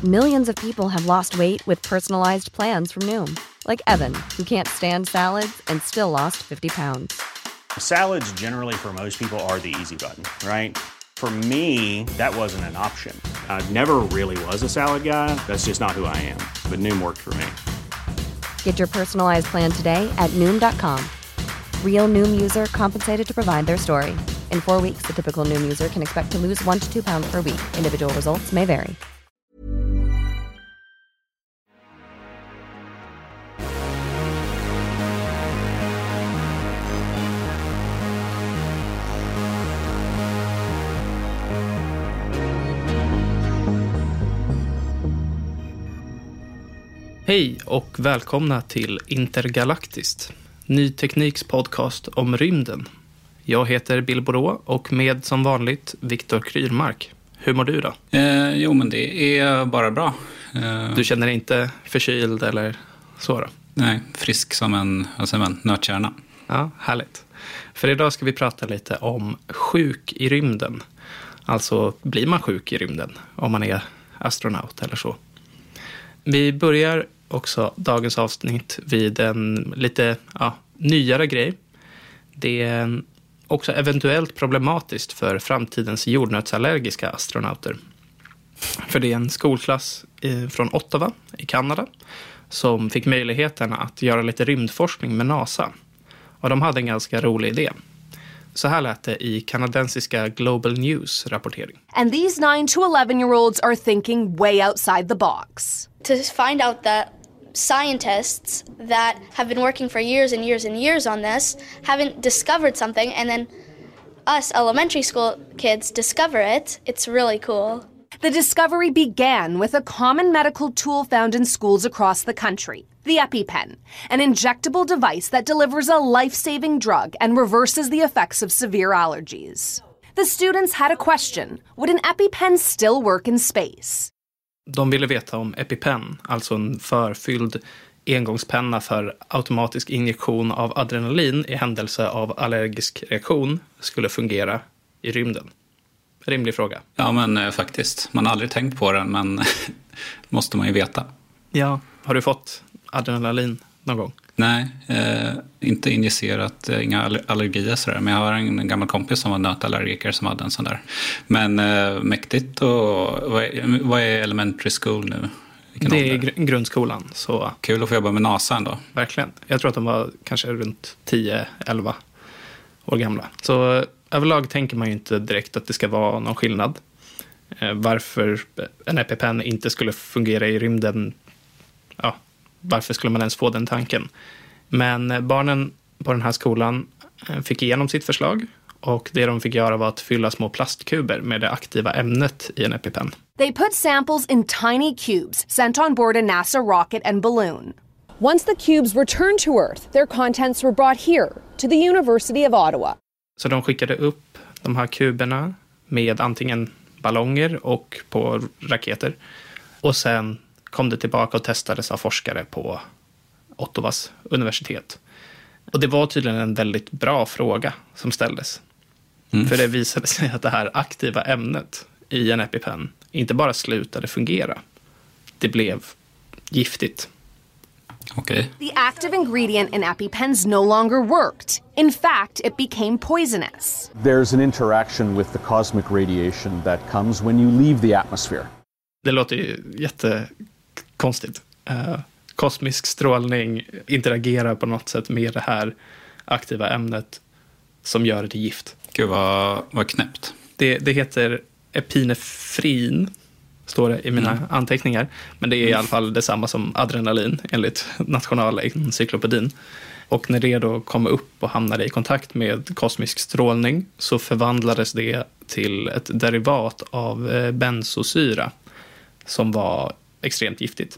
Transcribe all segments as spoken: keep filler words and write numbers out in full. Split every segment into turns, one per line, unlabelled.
Millions of people have lost weight with personalized plans from Noom. Like Evan, who can't stand salads and still lost fifty pounds.
Salads generally for most people are the easy button, right? For me, that wasn't an option. I never really was a salad guy. That's just not who I am. But Noom worked for me.
Get your personalized plan today at Noom dot com. Real Noom user compensated to provide their story. In four weeks, the typical Noom user can expect to lose one to two pounds per week. Individual results may vary.
Hej och välkomna till Intergalaktiskt, Ny Tekniks podcast om rymden. Jag heter Bill Borå och med som vanligt Viktor Kryrmark. Hur mår du då?
Eh, jo, men det är bara bra. Eh,
du känner inte förkyld eller så då?
Nej, frisk som en, vad säger man, nötkärna.
Ja, härligt. För idag ska vi prata lite om sjuk i rymden. Alltså, blir man sjuk i rymden om man är astronaut eller så? Vi börjar också dagens avsnitt vid en lite ja, nyare grej. Det är också eventuellt problematiskt för framtidens jordnötsallergiska astronauter. För det är en skolklass från Ottawa i Kanada som fick möjligheten att göra lite rymdforskning med NASA. Och de hade en ganska rolig idé. Så här lät det i kanadensiska Global News rapportering.
And these nine to eleven-year-olds are thinking way outside the box.
To find out that scientists that have been working for years and years and years on this haven't discovered something, and then us elementary school kids discover it, it's really cool.
The discovery began with a common medical tool found in schools across the country, the EpiPen, an injectable device that delivers a life-saving drug and reverses the effects of severe allergies. The students had a question: would an EpiPen still work in space?
De ville veta om EpiPen, alltså en förfylld engångspenna för automatisk injektion av adrenalin i händelse av allergisk reaktion, skulle fungera i rymden. Rimlig fråga.
Ja, men eh, faktiskt. Man har aldrig tänkt på den, men måste man ju veta.
Ja, har du fått adrenalin någon gång?
Nej, eh, inte injicerat, eh, inga aller- allergier sådär. Men jag har en gammal kompis som var nötallergiker som hade en sån där. Men eh, mäktigt. Och vad är, vad är elementary school nu? Vilken
det är
ålder?
gr- grundskolan. Så
kul att få jobba med NASA ändå.
Verkligen. Jag tror att de var kanske runt tio elva år gamla. Så överlag tänker man ju inte direkt att det ska vara någon skillnad. Eh, varför en EpiPen inte skulle fungera i rymden, ja, varför skulle man ens få den tanken? Men barnen på den här skolan fick igenom sitt förslag, och det de fick göra var att fylla små plastkuber med det aktiva ämnet i en EpiPen.
They put samples in tiny cubes sent on board a NASA rocket and balloon. Once the cubes returned to Earth, their contents were brought here to the University of Ottawa.
Så de skickade upp de här kuberna med antingen ballonger och på raketer. Och sen kom det tillbaka och testades av forskare på Ottawas universitet. Och det var tydligen en väldigt bra fråga som ställdes. Mm. För det visade sig att det här aktiva ämnet i en EpiPen inte bara slutade fungera. Det blev giftigt.
Okay.
The active ingredient in EpiPens no longer worked. In fact, it became poisonous.
There's an interaction with the cosmic radiation that comes when you leave the atmosphere.
Det låter ju jättekonstigt. Uh, kosmisk strålning interagerar på något sätt med det här aktiva ämnet som gör det till gift.
Gud, vad, vad knäppt.
Det, det heter epinefrin, står det i mina mm. anteckningar. Men det är i alla fall detsamma som adrenalin enligt Nationalencyklopedin. Och när det då kom upp och hamnade i kontakt med kosmisk strålning så förvandlades det till ett derivat av benzosyra som var extremt giftigt.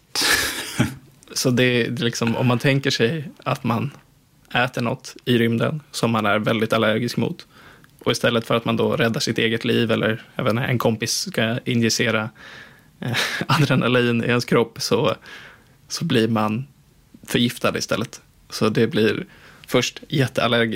Så det, det liksom, om man tänker sig att man äter något i rymden som man är väldigt allergisk mot, och istället för att man då räddar sitt eget liv eller jag vet inte, en kompis ska injicera eh, adrenalin i ens kropp, så, så blir man förgiftad istället. Så det blir först jätteallergisk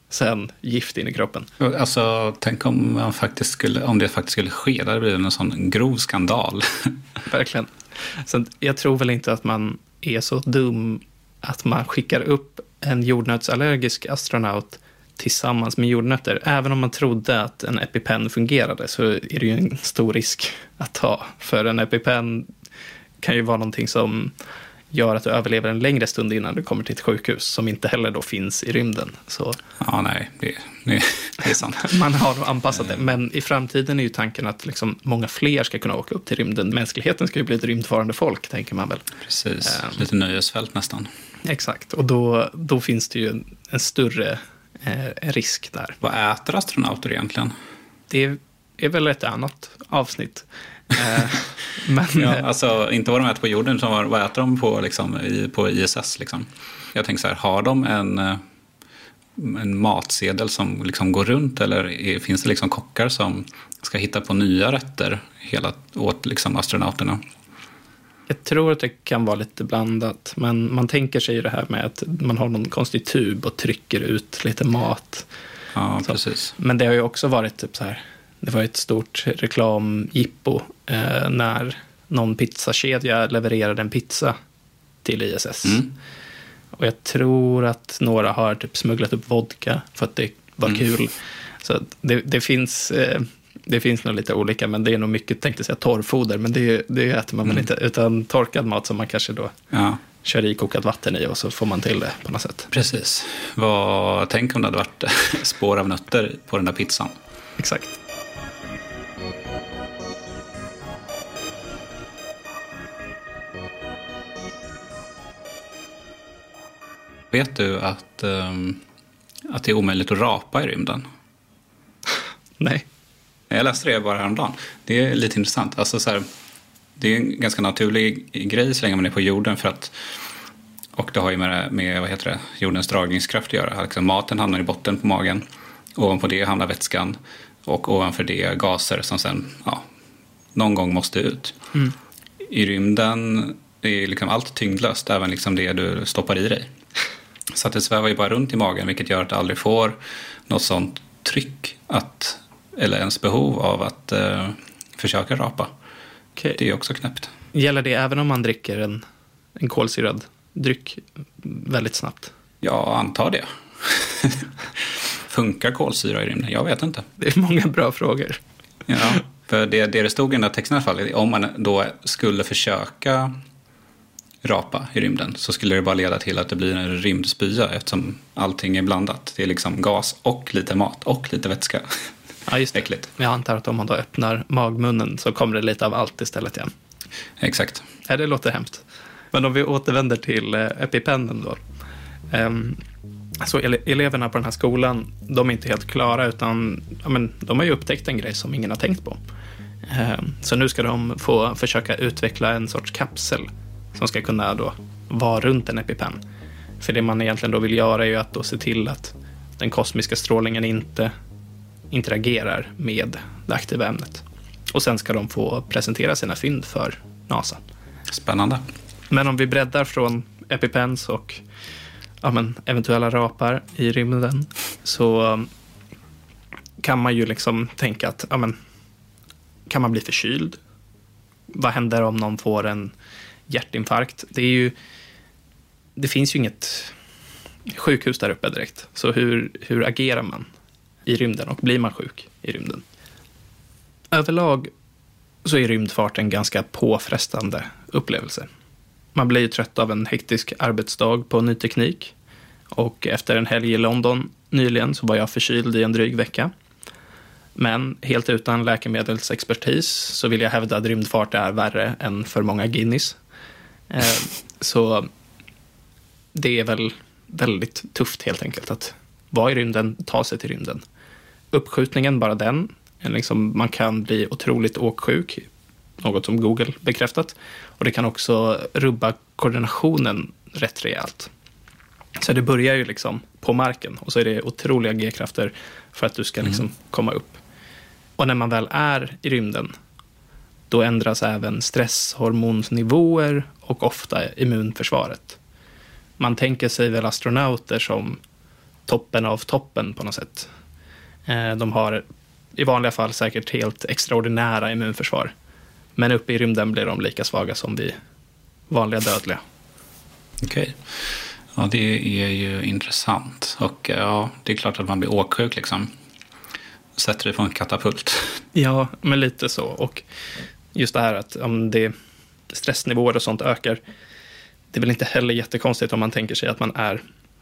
sen gift in i kroppen.
Alltså, tänk om, man faktiskt skulle, om det faktiskt skulle ske, där blir det en sån grov skandal.
Verkligen. Så jag tror väl inte att man är så dum att man skickar upp en jordnötsallergisk astronaut tillsammans med jordnötter. Även om man trodde att en EpiPen fungerade så är det ju en stor risk att ta. För en EpiPen kan ju vara någonting som gör att du överlever en längre stund innan du kommer till ett sjukhus som inte heller då finns i rymden. Så
ja, nej, det, det, det är sant.
Man har anpassat det. Men i framtiden är ju tanken att liksom många fler ska kunna åka upp till rymden. Mänskligheten ska ju bli ett rymdfarande folk, tänker man väl.
Precis,
um,
lite nöjesfält nästan.
Exakt, och då, då finns det ju en, en större eh, risk där.
Vad äter astronauter egentligen?
Det är väl ett annat avsnitt. Eh, men,
ja, alltså inte vad de äter på jorden, utan vad, vad äter de på, liksom, i, på I S S liksom. Jag tänker så här, har de en, en matsedel som liksom går runt, eller är, finns det liksom kockar som ska hitta på nya rätter hela, åt liksom astronauterna?
Jag tror att det kan vara lite blandat, men man tänker sig det här med att man har någon konstig tub och trycker ut lite mat.
Ja,
så.
Precis.
Men det har ju också varit typ så här, det var ett stort reklamjippo eh, när någon pizzakedja levererade en pizza till I S S. Mm. Och jag tror att några har typ smugglat upp vodka för att det var mm. kul. Så det, det finns... Eh, Det finns nog lite olika, men det är nog mycket, tänkte säga, torrfoder, men det, det äter man mm. väl inte, utan torkad mat som man kanske då ja. kör i kokat vatten i och så får man till det på något sätt.
Precis. Vad, tänk om det hade varit spår av nötter på den där pizzan.
Exakt.
Vet du att, um, att det är omöjligt att rapa i rymden?
Nej.
Jag läste det bara häromdagen. Det är lite intressant. Alltså så här, det är en ganska naturlig grej så länge man är på jorden, för att, och det har ju med, med vad heter det, jordens dragningskraft att göra. Alltså, maten hamnar i botten på magen. Ovanpå det hamnar vätskan. Och ovanför det gaser som sen ja, någon gång måste ut. Mm. I rymden är liksom allt tyngdlöst, även liksom det du stoppar i dig. Så att det svävar ju bara runt i magen, vilket gör att du aldrig får något sånt tryck att, eller ens behov av att uh, försöka rapa. Okay. Det är också knäppt.
Gäller det även om man dricker en, en kolsyrad dryck väldigt snabbt?
Ja, antar det. Funkar kolsyra i rymden? Jag vet inte.
Det är många bra frågor.
Ja, för det, det, det stod i den här texten i alla fall. Om man då skulle försöka rapa i rymden så skulle det bara leda till att det blir en rymdspya, eftersom allting är blandat. Det är liksom gas och lite mat och lite vätska.
Ja, just det. Äckligt. Jag antar att om man då öppnar magmunnen så kommer det lite av allt istället igen.
Exakt.
Ja, det låter hemskt. Men om vi återvänder till eh, EpiPennen då. Um, så ele- eleverna på den här skolan, de är inte helt klara, utan ja, men, de har ju upptäckt en grej som ingen har tänkt på. Um, så nu ska de få försöka utveckla en sorts kapsel som ska kunna då vara runt en EpiPen. För det man egentligen då vill göra är ju att då se till att den kosmiska strålningen inte interagerar med det aktiva ämnet. Och sen ska de få presentera sina fynd för NASA.
Spännande.
Men om vi breddar från EpiPens och ja, men, eventuella rapar i rymden, så kan man ju liksom tänka att ja, men, kan man bli förkyld? Vad händer om någon får en hjärtinfarkt? Det är ju, det finns ju inget sjukhus där uppe direkt. Så hur, hur agerar man i rymden, och blir man sjuk i rymden? Överlag så är rymdfart en ganska påfrestande upplevelse. Man blir ju trött av en hektisk arbetsdag på ny teknik. Och efter en helg i London nyligen så var jag förkyld i en dryg vecka. Men helt utan läkemedelsexpertis så vill jag hävda att rymdfart är värre än för många Guinness. Eh, så det är väl väldigt tufft helt enkelt att vara i rymden, ta sig till rymden. Uppskjutningen, bara den. Liksom, man kan bli otroligt åksjuk, något som Google bekräftat. Och det kan också rubba koordinationen rätt rejält. Så det börjar ju liksom på marken, och så är det otroliga G-krafter för att du ska liksom mm. komma upp. Och när man väl är i rymden, då ändras även stresshormonsnivåer och ofta immunförsvaret. Man tänker sig väl astronauter som toppen av toppen på något sätt. Eh, de har i vanliga fall säkert helt extraordinära immunförsvar. Men uppe i rymden blir de lika svaga som vi vanliga dödliga.
Okej. Okay. Ja, det är ju intressant. Och ja, det är klart att man blir åksjuk liksom. Sätter dig på en katapult.
Ja, men lite så. Och just det här att om det stressnivåer och sånt ökar, det är väl inte heller jättekonstigt om man tänker sig att man är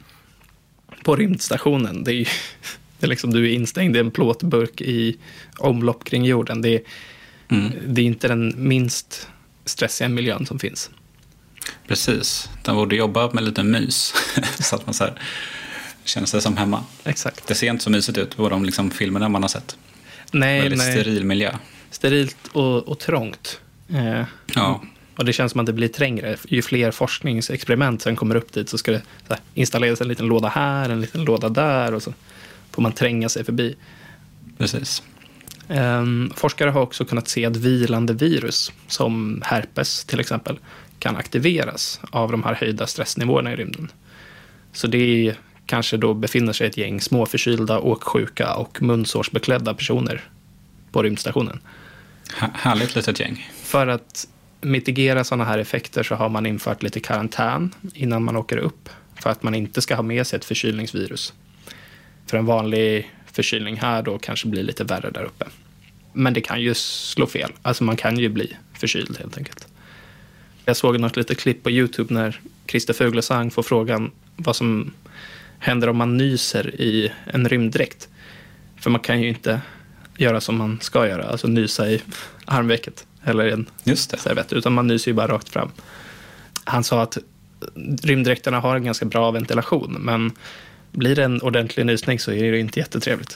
på rymdstationen. Det är ju det är liksom, du är instängd i en plåtburk i omlopp kring jorden. Det är, mm. det är inte den minst stressiga miljön som finns.
Precis. Den borde jobba med lite mys. Så att man så här känner sig som hemma.
Exakt.
Det ser inte så mysigt ut på de liksom filmerna man har sett.
Nej,
väldigt
nej.
steril miljö.
Sterilt och, och trångt. Eh,
ja.
Och det känns som att det blir trängre. Ju fler forskningsexperiment som kommer upp dit så ska det så här, installeras en liten låda här, en liten låda där och så får man tränga sig förbi.
Precis.
Um, forskare har också kunnat se att vilande virus som herpes till exempel kan aktiveras av de här höjda stressnivåerna i rymden. Så det är, kanske då befinner sig ett gäng småförkylda, åksjuka och munsårsbeklädda personer på rymdstationen.
H- härligt litet gäng.
För att mitigera sådana här effekter så har man infört lite karantän innan man åker upp. För att man inte ska ha med sig ett förkylningsvirus. För en vanlig förkylning här då kanske blir lite värre där uppe. Men det kan ju slå fel. Alltså man kan ju bli förkyld helt enkelt. Jag såg något litet klipp på YouTube när Christer Fuglesang får frågan vad som händer om man nyser i en rymddräkt. För man kan ju inte göra som man ska göra. Alltså nysa i armvecket eller en servett. Utan man nyser ju bara rakt fram. Han sa att rymddräkterna har en ganska bra ventilation. Men blir det en ordentlig nysning så är det inte jättetrevligt.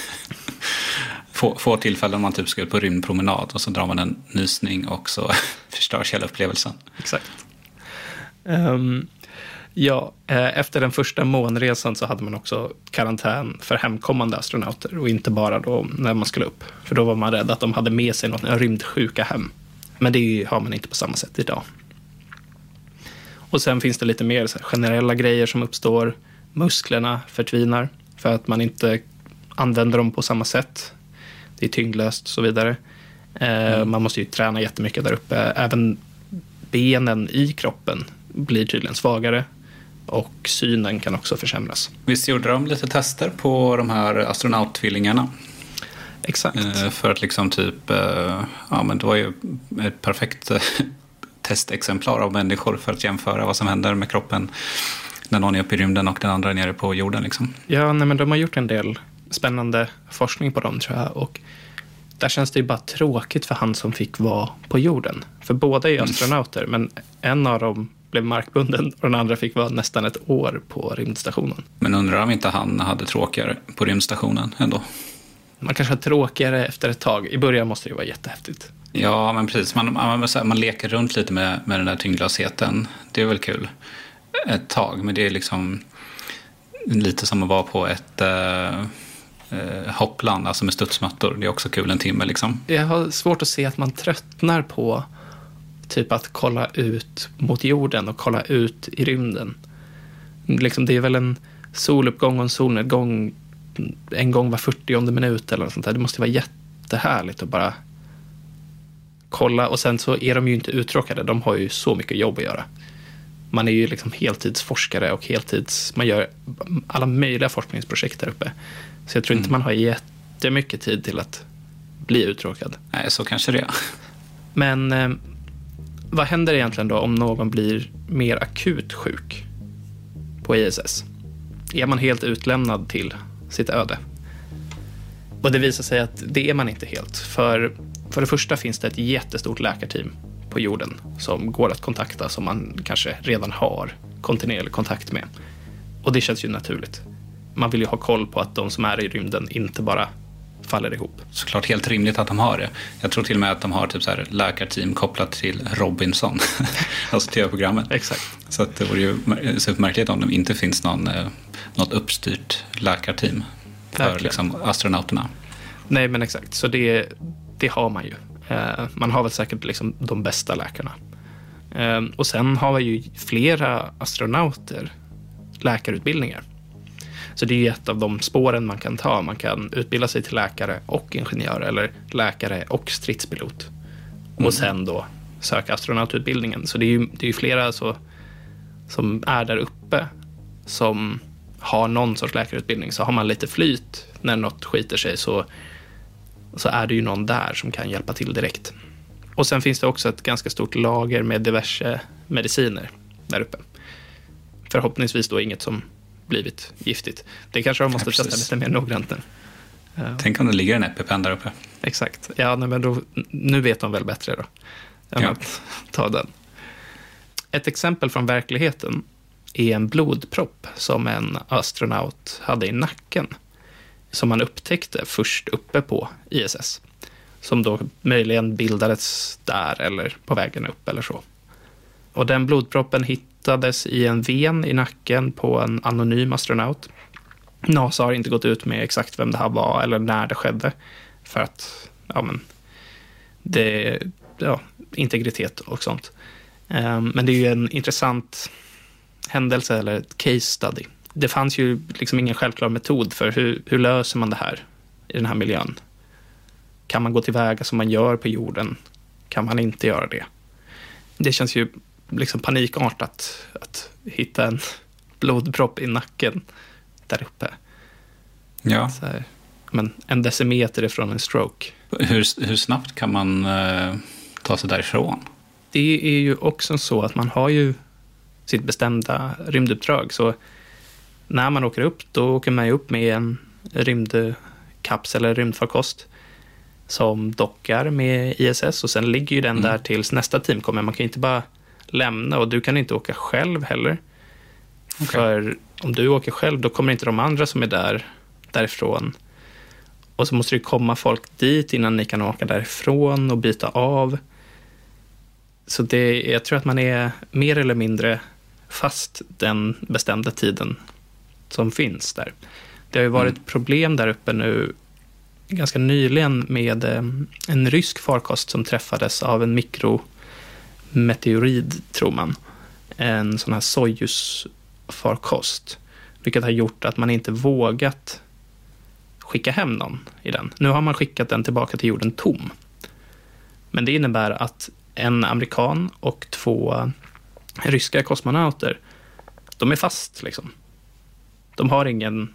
Få, få tillfällen man typ ska ut på rymdpromenad och så drar man en nysning och så förstörs hela upplevelsen.
Exakt. Um, ja, efter den första månresan så hade man också karantän för hemkommande astronauter och inte bara då när man skulle upp. För då var man rädd att de hade med sig något rymdsjuka hem. Men det har man inte på samma sätt idag. Och sen finns det lite mer så här generella grejer som uppstår. Musklerna förtvinar för att man inte använder dem på samma sätt. Det är tyngdlöst och så vidare. Mm. Man måste ju träna jättemycket där uppe. Även benen i kroppen blir tydligen svagare. Och synen kan också försämras.
Visst gjorde de lite tester på de här astronautvillingarna?
Exakt.
För att liksom typ, ja men det var ju ett perfekt testexemplar av människor för att jämföra vad som händer med kroppen när någon är uppe i rymden och den andra är nere på jorden liksom.
Ja, nej, men de har gjort en del spännande forskning på dem tror jag. Och där känns det ju bara tråkigt för han som fick vara på jorden. För båda är astronauter, mm. men en av dem blev markbunden och den andra fick vara nästan ett år på rymdstationen.
Men undrar om inte han hade tråkigare på rymdstationen ändå?
Man kanske har tråkigare efter ett tag. I början måste det ju vara jättehäftigt.
Ja, men precis. Man, man, man leker runt lite med, med den där tyngdlösheten. Det är väl kul ett tag, men det är liksom lite som att vara på ett eh, hoppland, alltså med studsmattor. Det är också kul en timme liksom.
Jag har svårt att se att man tröttnar på typ att kolla ut mot jorden och kolla ut i rymden. Liksom, det är väl en soluppgång och en solnedgång en gång var fyrtionde minut eller något sånt där. Det måste vara jättehärligt att bara kolla. Och sen så är de ju inte uttråkade. De har ju så mycket jobb att göra. Man är ju liksom heltidsforskare och heltids... Man gör alla möjliga forskningsprojekt där uppe. Så jag tror mm. inte man har jättemycket tid till att bli uttråkad.
Nej, så kanske det är.
Men eh, vad händer egentligen då om någon blir mer akut sjuk på I S S? Är man helt utlämnad till sitt öde? Och det visar sig att det är man inte helt. För, för det första finns det ett jättestort läkarteam på jorden som går att kontakta, som man kanske redan har kontinuerlig kontakt med. Och det känns ju naturligt. Man vill ju ha koll på att de som är i rymden inte bara faller ihop.
Såklart helt rimligt att de har det. Jag tror till och med att de har typ så här läkarteam kopplat till Robinson. Alltså tv-programmet.
Exakt.
Så att det vore ju supermärkligt om det inte finns någon, något uppstyrt läkarteam för liksom astronauterna.
Nej, men exakt. Så det, det har man ju. Man har väl säkert liksom de bästa läkarna. Och sen har vi ju flera astronauter läkarutbildningar. Så det är ju ett av de spåren man kan ta. Man kan utbilda sig till läkare och ingenjör eller läkare och stridspilot. Mm. Och sen då söka astronaututbildningen. Så det är ju, det är ju flera så, som är där uppe som har någon sorts läkarutbildning. Så har man lite flyt när något skiter sig så, så är det ju någon där som kan hjälpa till direkt. Och sen finns det också ett ganska stort lager med diverse mediciner där uppe. Förhoppningsvis då inget som blivit giftigt. Det kanske de måste ja, testa lite mer noggrant nu.
Tänk om det ligger en EpiPen där uppe.
Exakt. Ja, nej, men då, nu vet de väl bättre då. Än ja. Att ta den. Ett exempel från verkligheten är en blodpropp som en astronaut hade i nacken. Som man upptäckte först uppe på I S S. Som då möjligen bildades där eller på vägen upp eller så. Och den blodproppen hittades i en ven i nacken på en anonym astronaut. NASA har inte gått ut med exakt vem det här var eller när det skedde. För att, ja men, det, ja, integritet och sånt. Men det är ju en intressant händelse eller ett case study. Det fanns ju liksom ingen självklar metod för hur, hur löser man det här i den här miljön. Kan man gå tillväga som man gör på jorden? Kan man inte göra det? Det känns ju liksom panikartat att hitta en blodpropp i nacken där uppe.
Ja.
Så här, men en decimeter ifrån en stroke.
Hur, hur snabbt kan man eh, ta sig därifrån?
Det är ju också så att man har ju sitt bestämda rymduppdrag. Så när man åker upp, då åker man ju upp med en rymdkapsel eller rymdfarkost som dockar med I S S och sen ligger ju den mm. där tills nästa team kommer. Man kan inte bara lämna och du kan inte åka själv heller. Okay. För om du åker själv då kommer inte de andra som är där därifrån. Och så måste det komma folk dit innan ni kan åka därifrån och byta av. Så det, jag tror att man är mer eller mindre fast den bestämda tiden som finns där. Det har ju varit mm. problem där uppe nu ganska nyligen med en rysk farkost som träffades av en mikrometeorid, tror man. En sån här Soyuz-farkost. Vilket har gjort att man inte vågat skicka hem någon i den. Nu har man skickat den tillbaka till jorden tom. Men det innebär att en amerikan och två ryska kosmonauter, de är fast liksom. De har ingen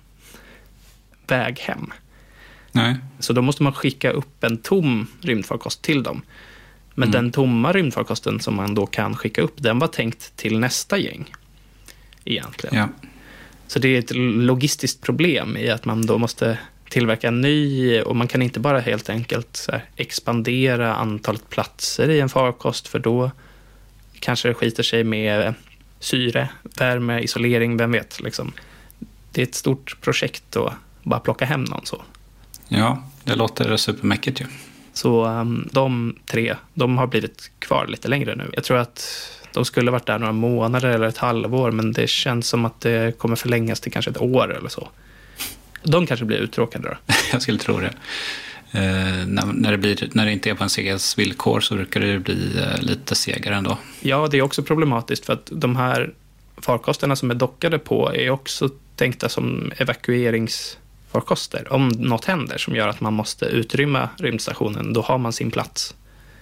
väg hem. Nej. Så då måste man skicka upp en tom rymdfarkost till dem. Men mm. den tomma rymdfarkosten som man då kan skicka upp, den var tänkt till nästa gäng. Egentligen. Ja. Så det är ett logistiskt problem i att man då måste tillverka en ny, och man kan inte bara helt enkelt så här, expandera antalet platser i en farkost, för då kanske det skiter sig med syre, värme, isolering, vem vet liksom. Det är ett stort projekt då, bara plocka hem någon så.
Ja, det låter supermäckigt ju.
Så um, de tre, de har blivit kvar lite längre nu. Jag tror att de skulle varit där några månader eller ett halvår, men det känns som att det kommer förlängas till kanske ett år eller så. De kanske blir uttråkade då.
Jag skulle tro det. Eh, när, när, det blir, när det inte är på en segas villkor så brukar det bli eh, lite segare ändå.
Ja, det är också problematiskt för att de här farkosterna som är dockade på är också tänkta som evakueringsfarkoster. Om något händer som gör att man måste utrymma rymdstationen, då har man sin plats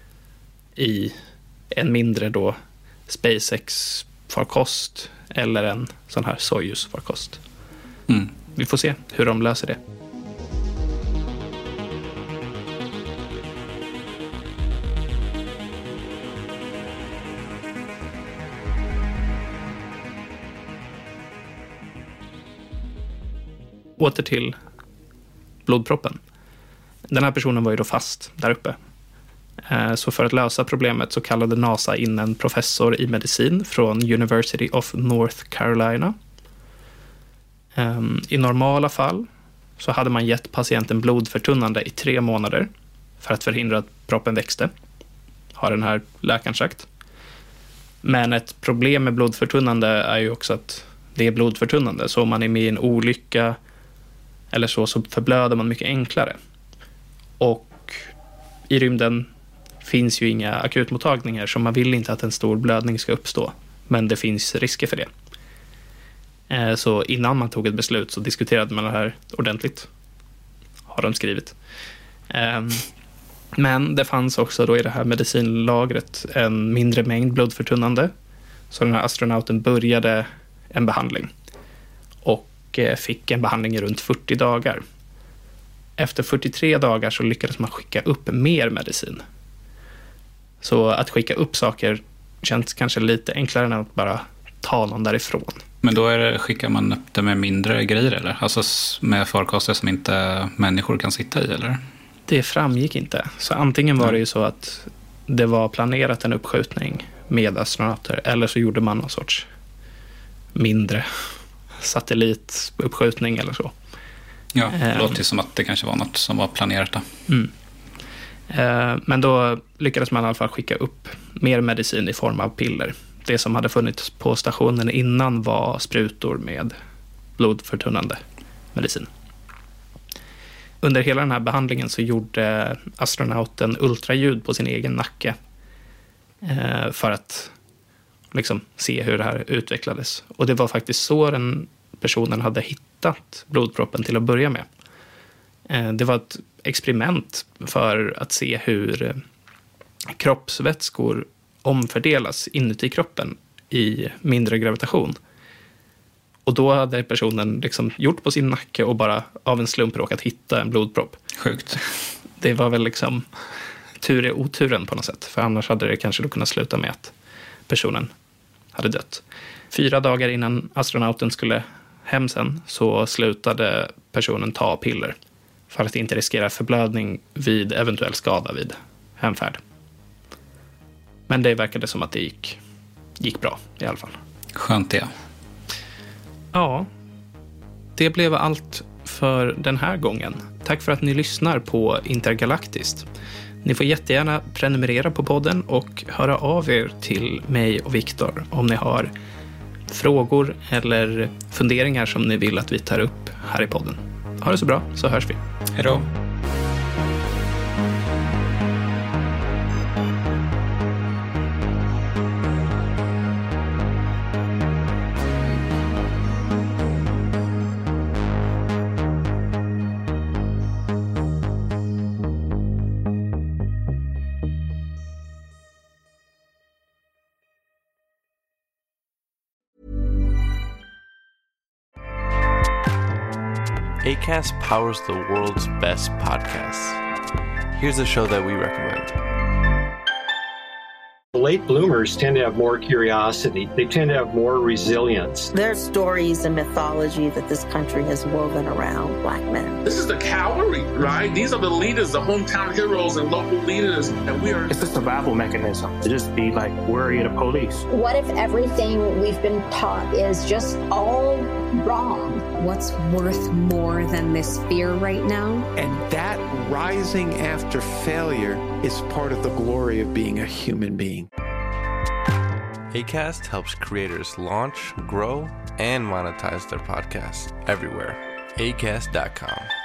i en mindre då SpaceX-farkost eller en sån här Soyuz-farkost. Mm. Vi får se hur de löser det. Åter till blodproppen. Den här personen var ju då fast där uppe. Så för att lösa problemet så kallade NASA in en professor i medicin från University of North Carolina. I normala fall så hade man gett patienten blodförtunnande i tre månader för att förhindra att proppen växte, har den här läkaren sagt. Men ett problem med blodförtunnande är ju också att det är blodförtunnande. Så om man är med i en olycka eller så, så förblöder man mycket enklare. Och i rymden finns ju inga akutmottagningar, så man vill inte att en stor blödning ska uppstå. Men det finns risker för det. Så innan man tog ett beslut så diskuterade man det här ordentligt, har de skrivit. Men det fanns också då i det här medicinlagret en mindre mängd blodförtunnande. Så den här astronauten började en behandling och fick en behandling i runt fyrtio dagar. Efter fyrtiotre dagar så lyckades man skicka upp mer medicin. Så att skicka upp saker känns kanske lite enklare än att bara ta någon därifrån.
Men då är det, skickar man upp det med mindre grejer eller? Alltså med farkoster som inte människor kan sitta i eller?
Det framgick inte. Så antingen var det ju så att det var planerat en uppskjutning med astronauter eller så gjorde man någon sorts mindre satellituppskjutning eller så.
Ja, det låter ju som att det kanske var något som var planerat då.
Mm. Men då lyckades man i alla fall skicka upp mer medicin i form av piller. Det som hade funnits på stationen innan var sprutor med blodförtunnande medicin. Under hela den här behandlingen så gjorde astronauten ultraljud på sin egen nacke för att liksom se hur det här utvecklades. Och det var faktiskt så den personen hade hittat blodproppen till att börja med. Det var ett experiment för att se hur kroppsvätskor omfördelas inuti kroppen i mindre gravitation. Och då hade personen liksom gjort på sin nacke och bara av en slump råkat hitta en blodpropp.
Sjukt.
Det var väl liksom tur i oturen på något sätt. För annars hade det kanske då kunnat sluta med att personen hade dött. Fyra dagar innan astronauten skulle hem sen så slutade personen ta piller. För att inte riskera förblödning vid eventuell skada vid hemfärd. Men det verkade som att det gick, gick bra i alla fall.
Skönt det.
Ja, det blev allt för den här gången. Tack för att ni lyssnar på Intergalaktiskt. Ni får jättegärna prenumerera på podden och höra av er till mig och Viktor om ni har frågor eller funderingar som ni vill att vi tar upp här i podden. Ha det så bra, så hörs vi.
Hej då.
Acast powers the world's best podcasts. Here's a show that we recommend.
Late bloomers tend to have more curiosity. They tend to have more resilience.
There are stories and mythology that this country has woven around Black men.
This is the cavalry, right? These are the leaders, the hometown heroes and local leaders. And we are...
It's a survival mechanism to just be like worried of police.
What if everything we've been taught is just all wrong?
What's worth more than this fear right now?
And that rising after failure is part of the glory of being a human being.
Acast helps creators launch, grow, and monetize their podcasts everywhere. acast dot com.